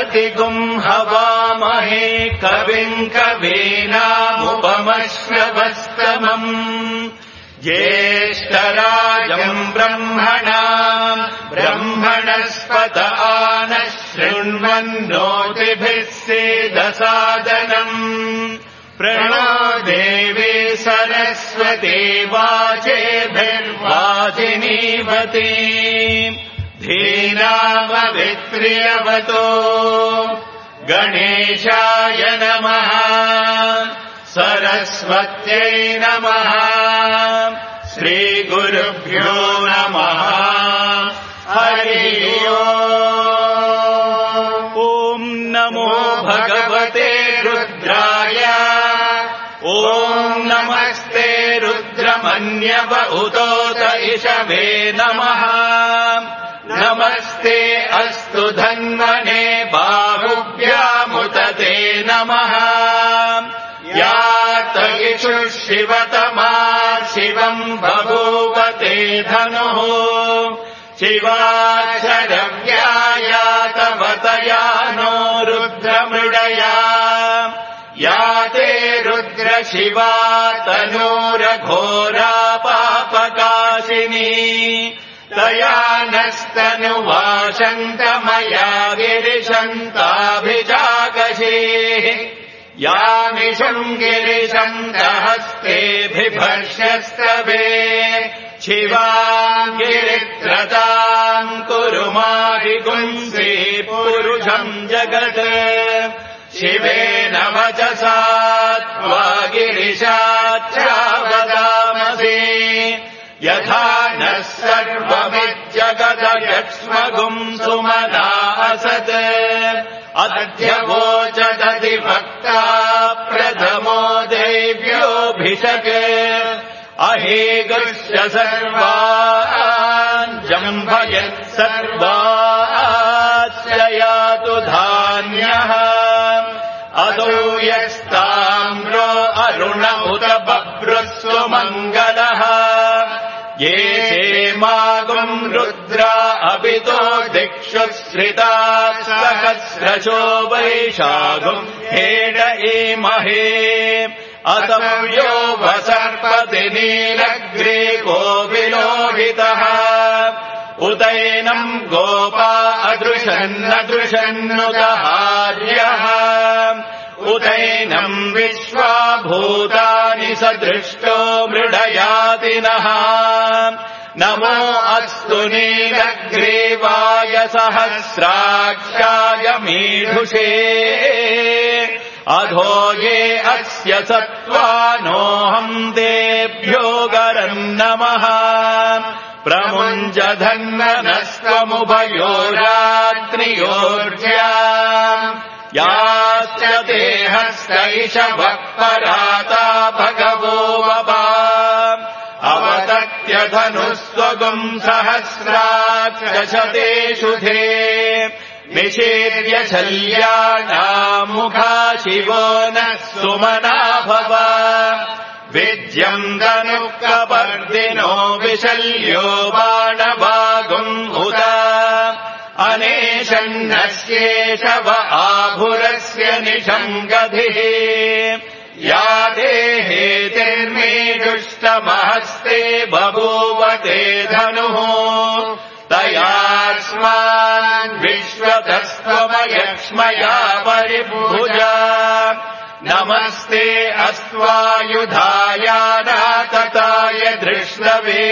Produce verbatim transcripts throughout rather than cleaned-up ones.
प्रतिगुम् हवामहे कविम् कवीनामुपमश्रवस्तमम् ज्येष्ठराजम् ब्रह्मणाम् ब्रह्मणस्पत आनः शृण्वन्नोतिभिः सेदसादनम् प्रणो देवी सरस्वती वाचेभिर्वाचिनीवती धीनामवित्र्यवतो गणेशाय नमः सरस्वत्यै नमः श्रीगुरुभ्यो नमः हरि ओम् नमो भगवते रुद्राय ओम् नमस्ते रुद्रमन्यव उतोत इषवे नमः नमस्ते अस्तु धन्वने बाहुभ्यामुत ते नमः यात इषु शिवतमा शिवम् बभूव ते धनुः शिवाक्षरव्यायातवतया नो रुद्रमृडया या ते रुद्रशिवा तनूरघोरा पापकाशिनी तया नस्तनुवाशन्तमया गिरिशन्ताभिजागशीः यामिषम् गिरिशन्तहस्ते बिभर्ष्यस्तवे शिवाम् गिरित्रताम् कुरु माहिगुंसि पुरुषम् जगत् शिवेन वचसा त्वा गिरिशाच्चावदामसि यथा नः सर्वमिज्जगदयक्ष्मगुम् सुमना असत् अद्य वोचदधिवक्ता प्रथमो देव्योऽभिषक् अहेगस्य सर्वान् जम्भयत् सर्वास्य यातु धान्यः अदौ यस्ताम्रो अरुण उत बभ्रुः मङ्गलः ये सेमागुम् रुद्रा अभितो दिक्षु श्रिता सहस्रशो वैशागुम् हेड एमहे असव्यो वसर्पति नीलग्रे कोविलोहितः उदैनम् गोपा अदृशन्नदृशन्नुदहार्यः उदैनम् विश्वा भूतानि सदृष्टो मृडयातिनः नमो अस्तु नीलग्रीवाय सहस्राक्षाय मीढुषे अधो ये अस्य सत्त्वानोऽहम् तेभ्यो गरम् नमः प्रमुञ्जधन्वनस्त्वमुभयोरात्रियोर्ज्या याश्च ते हस्तैषवः पराता भगवो वपा अवतत्यधनुस्त्वगुम् सहस्राक्षशते शुधे निषेव्य शल्यानामुखा शिवो नः सुमना भव विद्यम् धनुःकपर्दिनो विशल्यो बाणवागुम् उत अनेशन्नस्येषव आभुरस्य निषङ्गधिः या देहेतिर्मेजुष्टमहस्ते बभूव ते धनुः तयास्मान् विश्वतस्त्वमयक्ष्मया परिभुजा नमस्ते अस्त्वायुधायानातताय धृष्णवे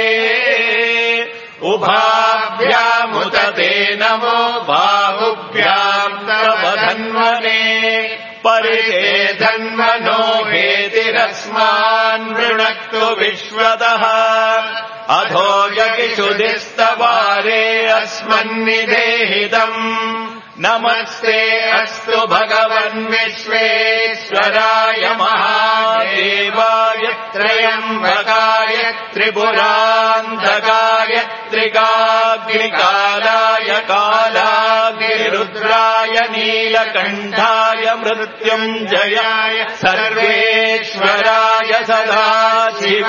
उभाभ्यामुत ते नमो बाहुभ्याम् तव धन्वने परिते धन्वनो हेतिरस्मान् वृणक्तु विश्वतः अधो यगिषुधिस्तवारे अस्मन्निदेहितम् नमस्ते अस्तु भगवन् विश्वेश्वराय महादेवाय त्र्यम्बकाय त्रिपुरान्तकाय त्रिकाग्निकालाय कालाग्निरुद्राय नीलकण्ठाय मृत्युञ्जयाय सर्वेश्वराय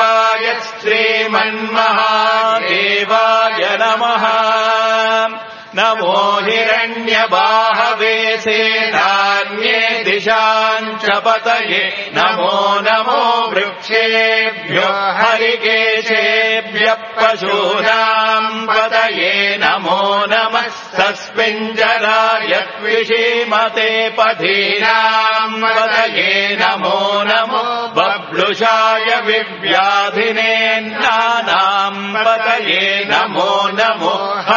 सदाशिवाय श्रीमन्महादेवाय नमः नमो हिरण्यबाहवे सेनान्ये दिशाम् च पतये नमो नमो वृक्षेभ्यो हरिकेशेभ्यः पशूनाम् पतये नमो नमः सस्मिञ्जराय त्विषीमते पथीनाम् पतये नमो नमो बब्लुषाय विव्याधिनेन्नानाम् पतये नमो नमो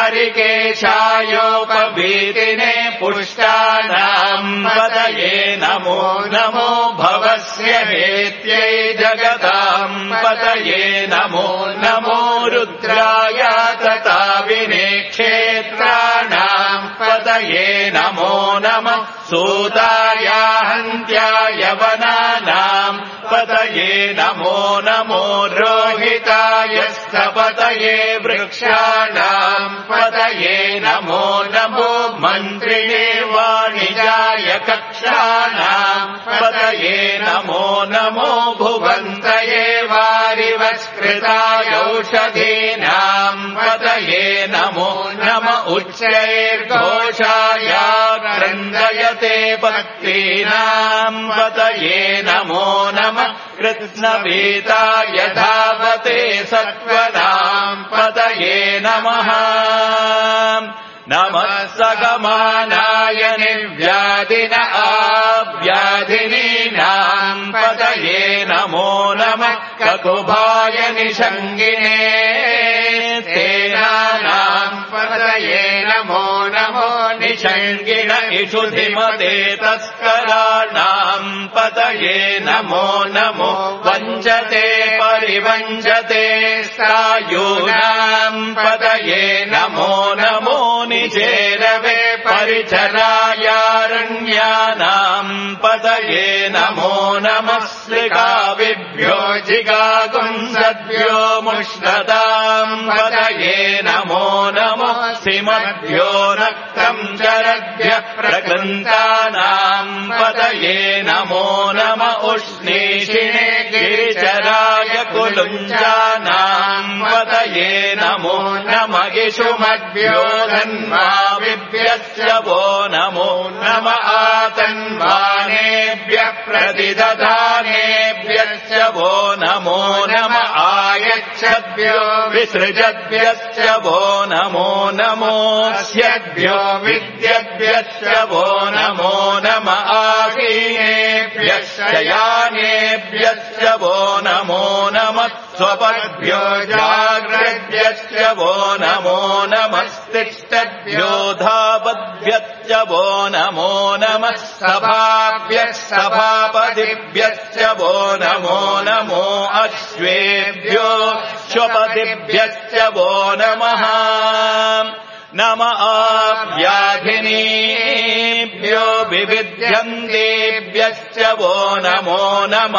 हरिकेशायोपवीतिने पुष्टानाम् पतये नमो नमो भवस्य हेत्यै जगताम् पतये नमो नमो रुद्राय तथा विनेक्षेत्राणाम् पतये नमो नमः सूताय हन्त्याय वनानाम् पतये नमो नमो रोहिताय स्थपतये वृक्षाणाम् पतये नमो नमो मन्त्रिणे वाणिजाय कक्षाणाम् पतये नमो नमो भुवन्तये वारिवस्कृताय औषधीनाम् पतये नमो नम उच्चैर्घोषाय क्रन्दयते पत्नीनाम् पतये नमो नमः कृत्स्नवीताय धावते सत्त्वनाम् पतये नमः नमः सगमानाय निर्व्याधिन आव्याधिनीनाम् पतये नमो नमः ककुभाय निषङ्गिने सेनानाम् पतये नमो नमो निषङ्गिन इषुधिमते तस्कराणाम् पतये नमो नमो वञ्चते परिवञ्चते सायूनाम् पतये नमो नमो निचेरवे परिचरायारण्यानाम् पतये नमो नमः श्लिकाविभ्यो जिगागुंसद्भ्यो मुष्णताम् पतये नमो नमो सिमभ्यो रक्तम् चरद्भ्यः प्रकृन्तानाम् पतये नमो नम उष्णीषिणे गिरिचराय कुलुञ्जानाम् पतये नमो नम इषुमद्भ्यो धन्वाविभ्यश्च वो नमो नम आतन्वानेभ्यः प्रतिदधानेभ्यश्च वो नमो नम आयच्छद्भ्यो विसृजद्भ्यश्च वो नमो नमोऽस्यद्भ्यो विद्यद्भ्यश्च वो नमो नम आसीनेभ्यश्च यानेभ्यश्च वो नमो नमः स्वपद्भ्यो जाग्रद्भ्यश्च वो नमो नमस्तिष्ठद्भ्यो धावद्भ्यश्च वो नमो नमः सभाभ्यः सभापतिभ्यश्च वो नमो नमो अश्वेभ्यो श्वपतिभ्यश्च वो नमः नम आव्याधिनीभ्यो विविध्यन्तेभ्यश्च वो नमो नम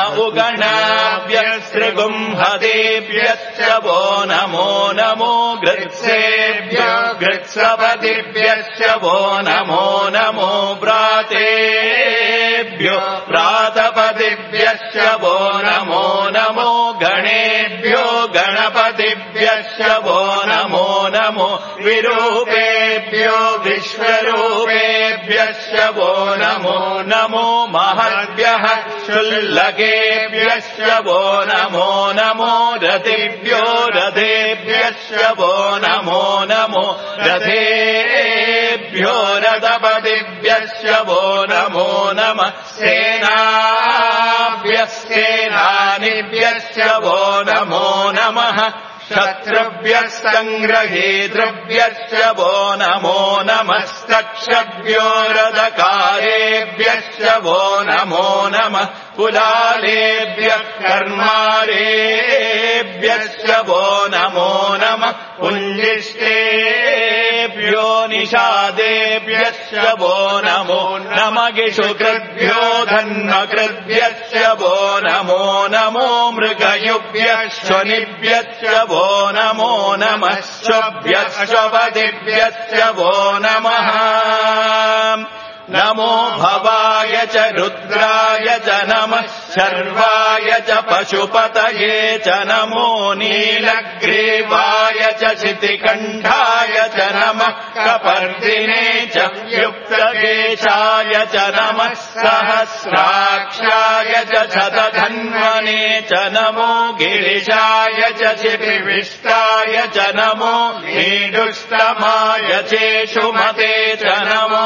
उगणाभ्यश्रुगुंहदेभ्यश्च वो नमो नमो गृत्सेभ्यो गृत्सपतिभ्यश्च वो नमो नमो व्रातेभ्यो व्रातपतिभ्यश्च वो नमो नमो गणेभ्यो गणपतिभ्यश्च वो नमो नमो विरूपेभ्यो विश्वरूपेभ्यश्च वो नमो नमो महद्भ्यः शुल्लकेभ्यश्च वो नमो नमो रथिभ्यो रथेभ्यश्च वो नमो नमो रथेभ्यो रथपतिभ्यश्च वो नमो नमः सेनाभ्यः सेनानिभ्यश्च वो नमो नमः शत्रुभ्यः सङ्ग्रहेतृभ्यश्च वो नमो नमस्तक्षभ्यो रथकारेभ्यश्च वो नमो नमः कुलालेभ्यः कर्मारेभ्यश्च वो नमो नमः पुञ्जिष्टेभ्यो निषादेभ्यश्च वो नमो नमगिषुकृद्भ्यो धन्वकृद्भ्यश्च वो नमो नमो मृगयुभ्यः शनिभ्यश्च वो नमो नमः श्वभ्यश्वपतिभ्यश्च वो नमः नमो भवाय च रुद्राय च नमः शर्वाय च पशुपतये च नमो नीलग्रीवाय च शितिकण्ठाय च नमः कपर्दिने च युक्तकेशाय च नमः सहस्राक्षाय च शतधन्वने च नमो गिरिशाय च शिपिविष्टाय च नमो नीडुष्टमाय चेषुमते च नमो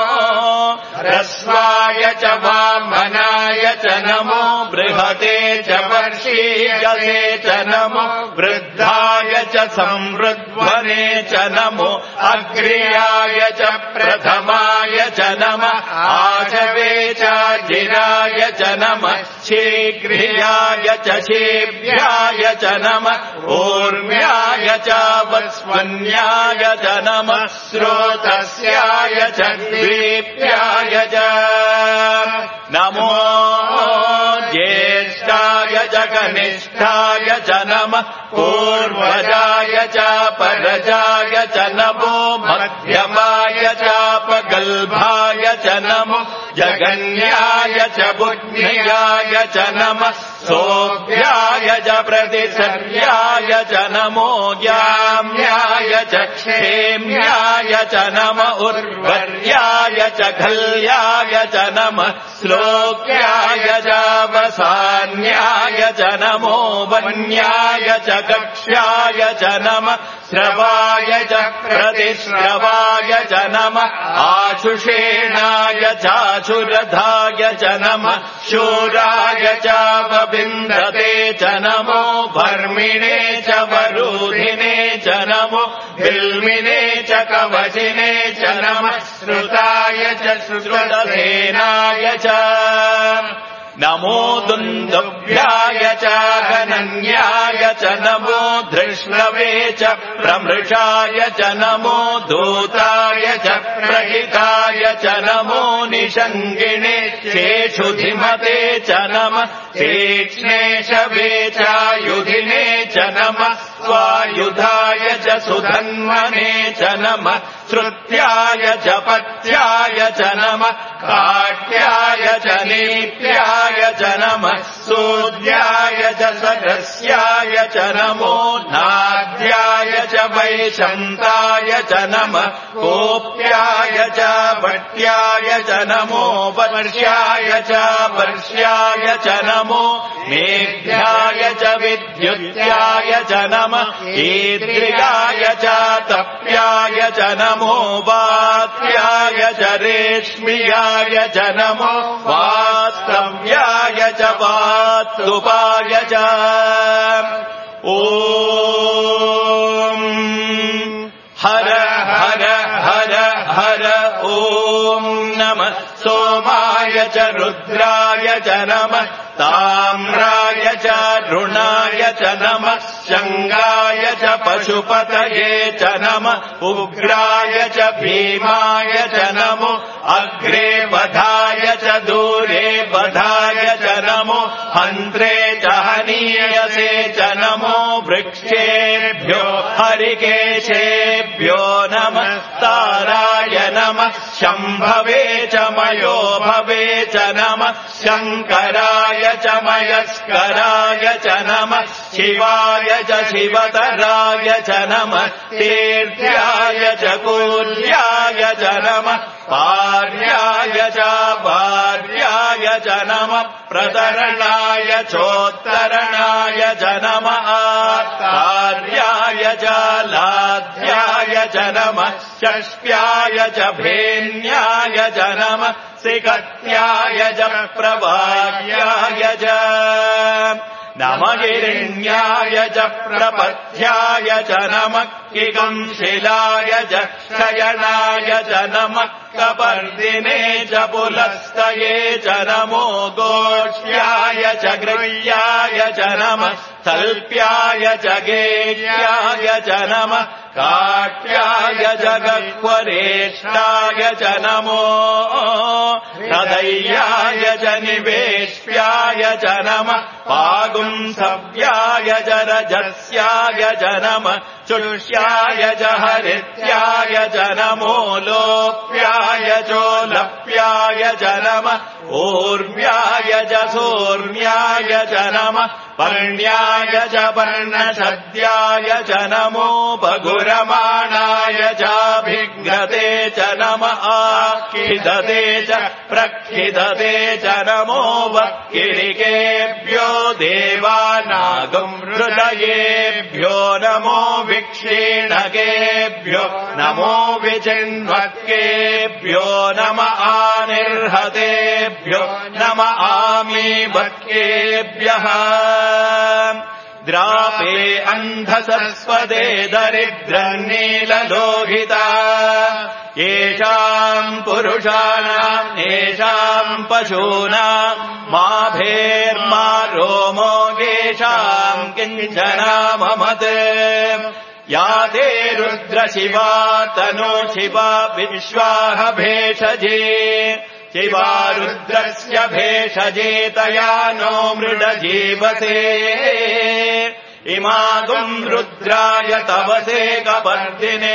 ह्रस्वाय च वामनाय च नमो बृहते च वर्षीयसे च नमो वृद्धाय च संवृद्ध्वने च नमो अग्र्याय च प्रथमाय च नमः आशवे च जिराय च नमः शीघ्रियाय च शेभ्याय च नमः ऊर्म्याय च वस्वन्याय च नमः स्रोतस्याय च द्वीप्याय च नमो ज्येष्ठाय च कनिष्ठाय च नमः पूर्वजाय च परजाय च नमो मध्यमाय चापगल्भाय च नमो जगन्याय च बुद्ध्याय च नमः सोऽभ्याय च प्रतिसर्याय च नमो याम्याय च क्षेम्याय च नम उर्वर्याय च खल्याय च नमः श्लोक्याय च वसान्याय च नमो वन्याय च कक्ष्याय च नमः श्रवाय च प्रतिश्रवाय च नमः आशुषेणाय चाशुरधाय च नमः शूराय च वविन्दते च नमो वर्मिणे च वरूधिने च नमो बिल्मिने च कवचिने च नमः श्रुताय च श्रुतसेनाय च नमो दुन्दुभ्याय च गणन्याय च नमो धृष्णवे च प्रमृषाय च नमो दूताय च प्रहिताय च नमो निषङ्गिणे चेषुधिमते च नमः तीक्ष्णेशवे चायुधिने च नमः स्वायुधाय च सुधन्वने च नमः श्रुत्याय च पथ्याय च नमः काट्याय च नीप्याय च नमः सूर्याय च सदस्याय च नमो नाद्याय च वैशन्ताय च नमः कोप्याय च भट्याय च नमो वर्ष्याय च वर्ष्याय च नमो मेघ्याय च विद्युत्याय च नमः ईद्रियाय च तप्याय च नमो वात्याय च रेश्म्याय च नमो वास्तव्याय च वास्तुपाय च ॐ हर हर हर हर ॐ नमः सोमाय च रुद्राय च नमः ताम्राय च ऋणाय च नमः शङ्गाय च पशुपतये च नमः उग्राय च भीमाय च नमो अग्रे बधाय च दूरे बधाय च नमो हन्त्रे च हनीयसे च नमो वृक्षेभ्यो हरिकेशेभ्यो नमः ताराय नमः शम्भवे च मयो भवे च नमः शङ्कराय च मयस्कराय च नमः शिवाय च शिवतराय च नमः तीर्थ्याय च कूल्याय च नमः पार्याय च भार्याय च नमः प्रतरणाय चोत्तरणाय च नमः कार्याय च लाध्याय च नमः षष्ट्याय च भेन्याय च नमः सिकत्याय च प्रभार्याय च नमगिरिण्याय च प्रपथ्याय च नमः किगंशिलाय च शयनाय च नमः कपर्दिने च पुलस्तये च नमो गोष्ठ्याय च गृह्याय च नमः तल्प्याय च गेह्याय च नमः काट्याय च गह्वरेष्ठाय च नमो हृदयाय च निवेश्याय च नमः पागुंसव्याय च रजस्याय च नमः चुष्याय च हरित्याय च नमो लोप्याय चोलप्याय च नमः ऊर्व्याय च सोर्व्याय च नमः पर्ण्याय च पर्णशद्याय च नमो पगुरमाणाय चाभिघ्नते च नमः आखिदते च प्रखिदते च नमो वक्किरिकेभ्यो देवानागुंहृदयेभ्यो नमो विक्षीणकेभ्यो नमो विचिन्वत्केभ्यो नम आनिर्हतेभ्यो नम आमीवत्केभ्यः द्रापे अन्धसस्वदे दरिद्रन्नीललोहिता येषाम् पुरुषाणाम् येषाम् पशूनाम् माभेर्मा रोमो येषाम् किञ्चनाममत् या ते रुद्रशिवा तनो शिवा विश्वाह भेषजे शिवा रुद्रस्य भेषजे तया नो मृडजीवसे इमागुम् रुद्राय तवसे कपर्दिने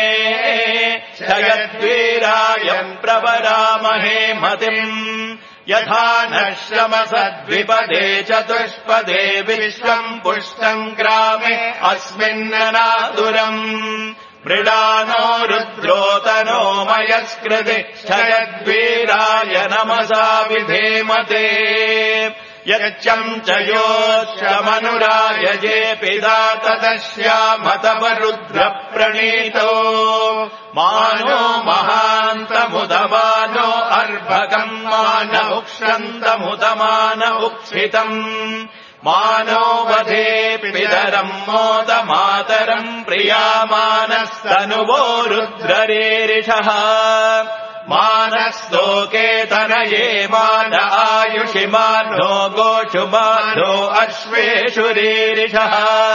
शयद्वीरायम् प्रवरामहे मतिम् यथा नः श्रमसद्विपदे चतुष्पदे विश्वम् पुष्टम् ग्रामे अस्मिन्ननातुरम् मृडानो रुद्रोतनो मयस्कृति क्षयद्वीराय नमसा विधेमते यच्चम् च योश्चमनुरायजे पिता ततश्यामतवरुद्रप्रणीतो मानो महान्तमुदमानो अर्भकम् मान उक्षन्तमुदमान उक्षितम् मानो वधे पितरम् मोदमातरम् प्रियामानस्तनुवो रुद्ररीरिषः मानस्तोके तनये मान आयुषि मानो गोषु मानो अश्वेषु रीरिषः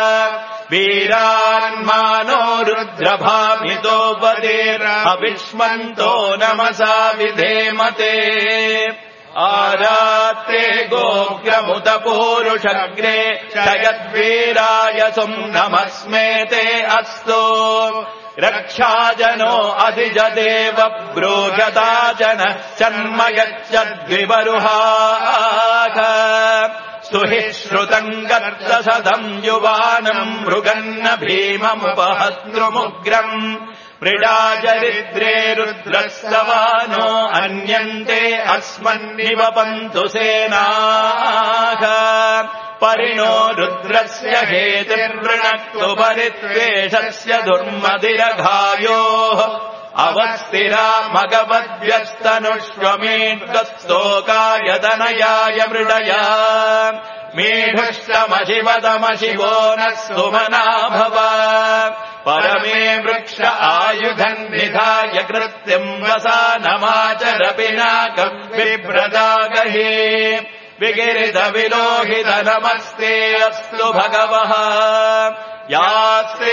वीरान्मानो रुद्रभामितो वदेरविष्मन्तो नमसा विधेमते आरात्ते गोग्रमुत पूरुषग्रे क्षयद्वीराय सुम्नमस्मेते अस्तु रक्षाजनो अधिजदेव ब्रूजताजन जन्म यच्चद्विबरुहाः स्तुहि श्रुतम् गर्दसदम् युवानम् मृगन्न भीममुपहत्रुमुग्रम् मृडाचरिद्रे रुद्रस्तवानो अन्यन्ते अस्मन्निवपन्तु सेनाः परिणो रुद्रस्य हेतिर्वृणक्तु परित्वेषस्य दुर्मदिरघायोः अवस्थिरा मगवद्व्यस्तनुष्वमेद्गस्तोकायतनयाय मृडया मेढुष्टमशिवदमशिवो नः सुमना भव परमे वृक्ष आयुधम् निधाय कृत्यम् वसानमाचर पिनाकम् बिभ्रदागहे विगिरितविलोहित नमस्ते अस्तु भगवः यास्ते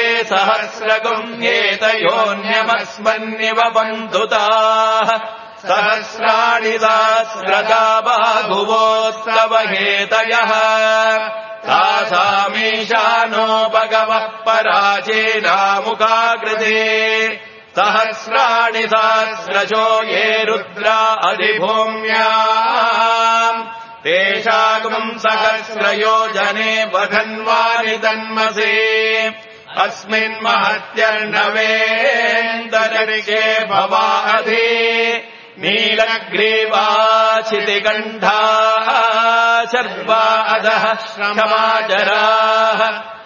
सहस्रगुण्येतयोऽन्यमस्मन्निव बन्धुताः सहस्राणि सहस्रदा बाहुवोस्तव हेतयः तासामीशानो भगवः पराचीनामुखाकृते सहस्राणि सहस्रशो ये रुद्रा अधिभूम्याम् तेषागुम् सहस्रयोजने वधन्वानि तन्मसे अस्मिन्महत्यर्णवेन्दरिके भवाधि नीलग्रीवाचितिकण्ठा शर्वा अधः क्षमाचराः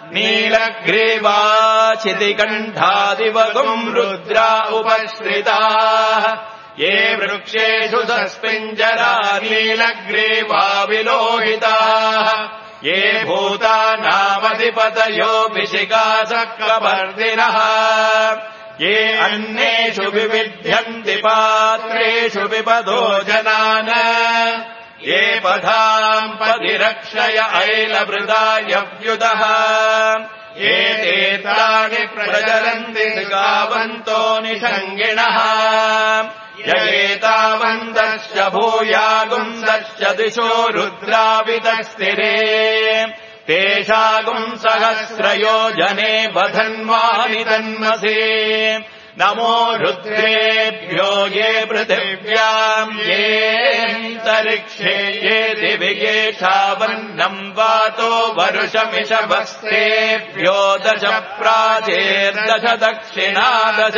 नीलग्रीवाचितिकण्ठादिवगुम् रुद्रा उपश्रिताः ये वृक्षेषु सस्पिञ्जरा नीलग्रीवा विलोहिताः ये भूतानामधिपतयो विशिखासक्रवर्धिनः ये अन्येषु विविध्यन्ति पात्रेषु विपदो जनान् ये पथाम् पदिरक्षय ऐलवृदायव्युतः ये तेतानि प्रचरन्ति गावन्तो निषङ्गिणः ययेतावन्तश्च भूयागुंसश्च दिशो रुद्रावितस्तिरे तेषागुम् सहस्रयोजने बधन्वानि तन्मसे नमो रुद्रेभ्यो ये पृथिव्याम् येऽन्तरिक्षे ये दिवि येषावन्नम् वातो वरुषमिषभस्तेभ्यो दश प्राचेर्दश दक्षिणादश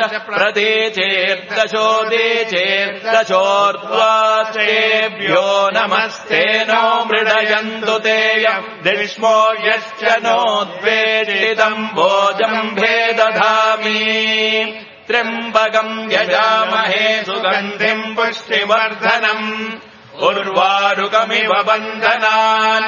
प्रतीचेर्दशोदीचेर्दशोर्ध्वास्तेभ्यो नमस्ते नो मृडयन्तु तेयम् दिष्मो यश्च नोद्वेष्टितम् भोजम्भे दधामि त्र्यम्बकम् यजामहे सुगन्धिम् पुष्टिवर्धनम् उर्वारुकमिव बन्धनान्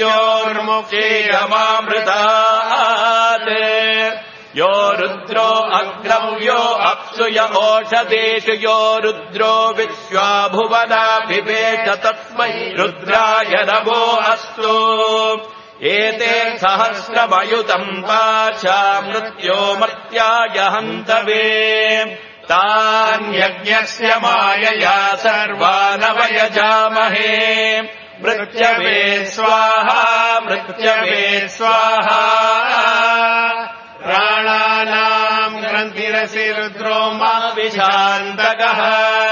मृत्योर्मुक्षीयमामृतात् यो रुद्रो अग्रव्यो अप्सु य ओषधेषु यो रुद्रो विश्वा भुवनाभिपेष तस्मै रुद्राय नमो अस्तु एते सहस्रमयुतम् पाशा मृत्यो मर्त्याय हन्तवे तान्यज्ञस्य मायया सर्वानवयजामहे मृत्यवे स्वाहा मृत्यवे स्वाहा प्राणानाम् ग्रन्थिरसि रुद्रो मा विशान्तकः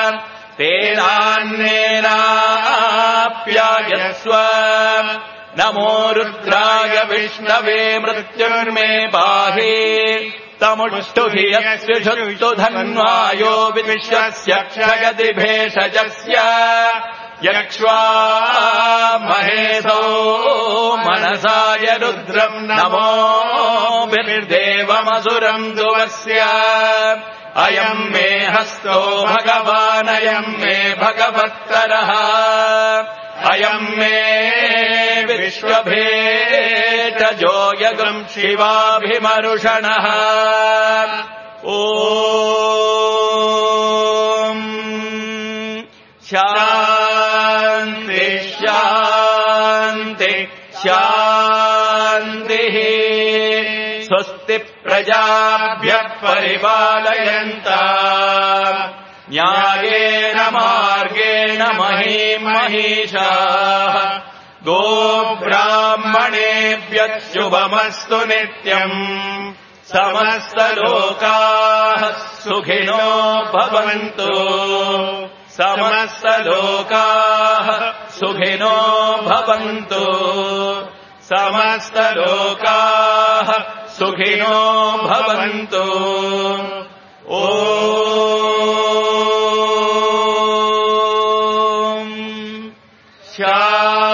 तेनान्नेनाप्यायस्व नमो रुद्राय विष्णवे मृत्युर्मे पाहि तमुष्टुहि यस्विषुत्तु धन्वायो विश्वस्य क्षयति भेषजस्य यक्ष्वा महेशो मनसाय रुद्रम् नमो विर्देवमसुरम् दुवस्य अयम् मे हस्तो भगवानयम् मे भगवत्तरः अयम् मे विश्वभेटजो यगम् शिवाभिमरुषणः ॐ शान्ति शान्ति शान्तिः स्वस्ति प्रजाभ्यः परिपालयन्ताम् न्यायेन मार्गेण महीम् महिषाः गोब्राह्मणेभ्यः शुभमस्तु नित्यम् समस्तलोकाः सुखिनो भवन्तु समस्तलोकाः सुखिनो भवन्तु समस्तलोकाः सुखिनो भवन्तु ॐ शा